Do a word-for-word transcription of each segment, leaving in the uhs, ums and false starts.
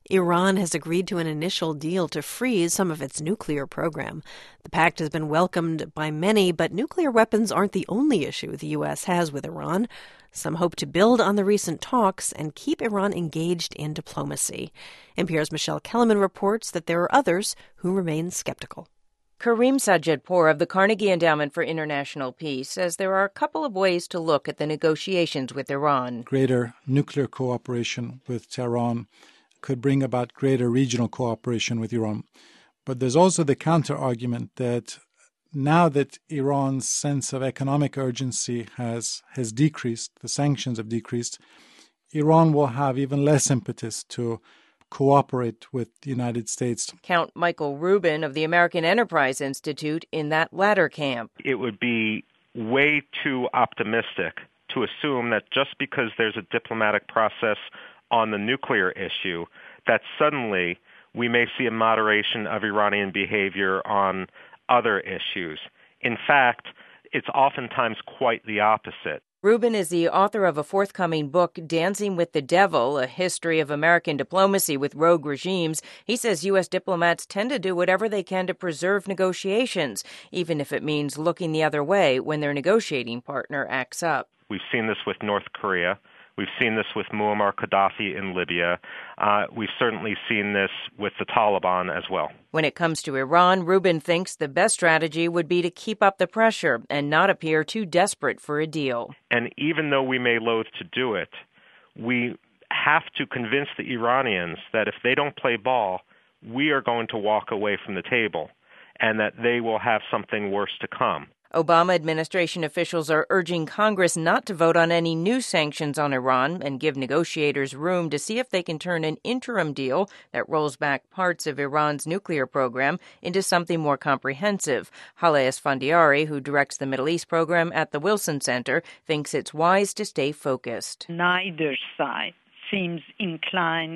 Iran has agreed to an initial deal to freeze some of its nuclear program. The pact has been welcomed by many, but nuclear weapons aren't the only issue the U S has with Iran. Some hope to build on the recent talks and keep Iran engaged in diplomacy. N P R's Michelle Kellerman reports that there are others who remain skeptical. Karim Sajidpour of the Carnegie Endowment for International Peace says there are a couple of ways to look at the negotiations with Iran. Greater nuclear cooperation with Tehran could bring about greater regional cooperation with Iran. But there's also the counter-argument that now that Iran's sense of economic urgency has, has decreased, the sanctions have decreased, Iran will have even less impetus to cooperate with the United States. Count Michael Rubin of the American Enterprise Institute in that latter camp. It would be way too optimistic to assume that just because there's a diplomatic process on the nuclear issue, that suddenly we may see a moderation of Iranian behavior on other issues. In fact, it's oftentimes quite the opposite. Rubin is the author of a forthcoming book, Dancing with the Devil, A History of American Diplomacy with Rogue Regimes. He says U S diplomats tend to do whatever they can to preserve negotiations, even if it means looking the other way when their negotiating partner acts up. We've seen this with North Korea. We've seen this with Muammar Gaddafi in Libya. Uh, we've certainly seen this with the Taliban as well. When it comes to Iran, Rubin thinks the best strategy would be to keep up the pressure and not appear too desperate for a deal. And even though we may loathe to do it, we have to convince the Iranians that if they don't play ball, we are going to walk away from the table and that they will have something worse to come. Obama administration officials are urging Congress not to vote on any new sanctions on Iran and give negotiators room to see if they can turn an interim deal that rolls back parts of Iran's nuclear program into something more comprehensive. Haleh Esfandiari, who directs the Middle East program at the Wilson Center, thinks it's wise to stay focused. Neither side seems inclined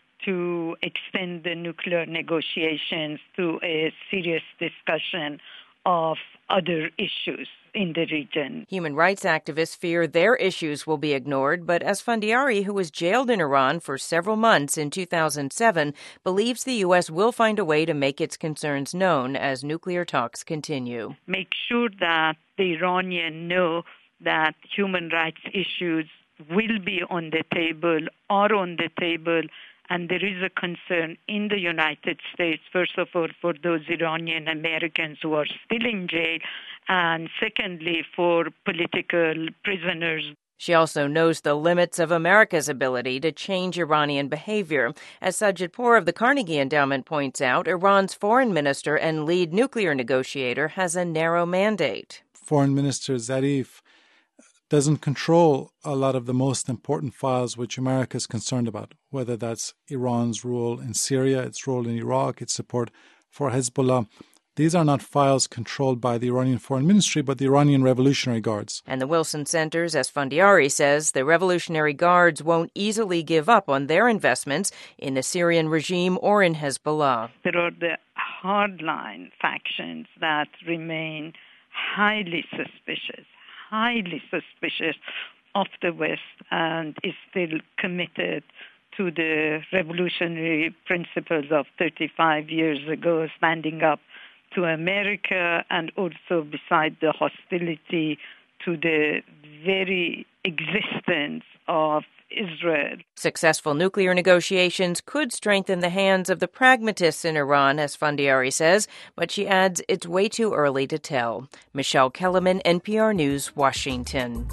to extend the nuclear negotiations to a serious discussion of other issues in the region. Human rights activists fear their issues will be ignored, but Esfandiari, who was jailed in Iran for several months in two thousand seven, believes the U S will find a way to make its concerns known as nuclear talks continue. Make sure that the Iranians know that human rights issues will be on the table, are on the table, and there is a concern in the United States, first of all, for those Iranian Americans who are still in jail, and secondly, for political prisoners. She also knows the limits of America's ability to change Iranian behavior. As Sajidpour of the Carnegie Endowment points out, Iran's foreign minister and lead nuclear negotiator has a narrow mandate. Foreign Minister Zarif doesn't control a lot of the most important files which America is concerned about, whether that's Iran's role in Syria, its role in Iraq, its support for Hezbollah. These are not files controlled by the Iranian Foreign Ministry, but the Iranian Revolutionary Guards. And the Wilson Center's Esfandiari says the Revolutionary Guards won't easily give up on their investments in the Syrian regime or in Hezbollah. There are the hardline factions that remain highly suspicious, highly suspicious of the West and is still committed to the revolutionary principles of thirty-five years ago, standing up to America and also beside the hostility to the very existence of Israel. Successful nuclear negotiations could strengthen the hands of the pragmatists in Iran, as Esfandiari says, but she adds it's way too early to tell. Michelle Kellerman, N P R News, Washington.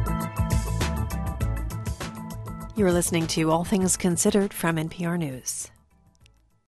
You are listening to All Things Considered from N P R News.